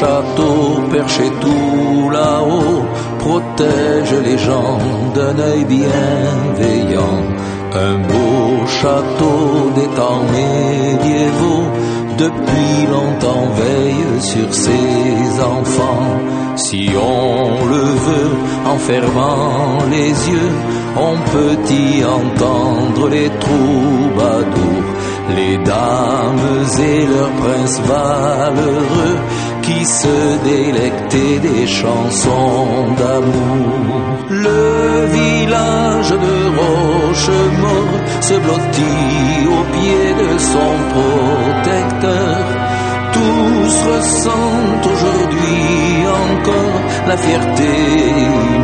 château perché tout là-haut protège les gens d'un œil bienveillant. Un beau château des temps médiévaux depuis longtemps veille sur ses enfants. Si on le veut, en fermant les yeux, on peut y entendre les troubadours, les dames et leurs princes valeureux qui se délectaient des chansons d'amour. Le village de Rochemort se blottit au pied de son protecteur. Tous ressentent aujourd'hui encore la fierté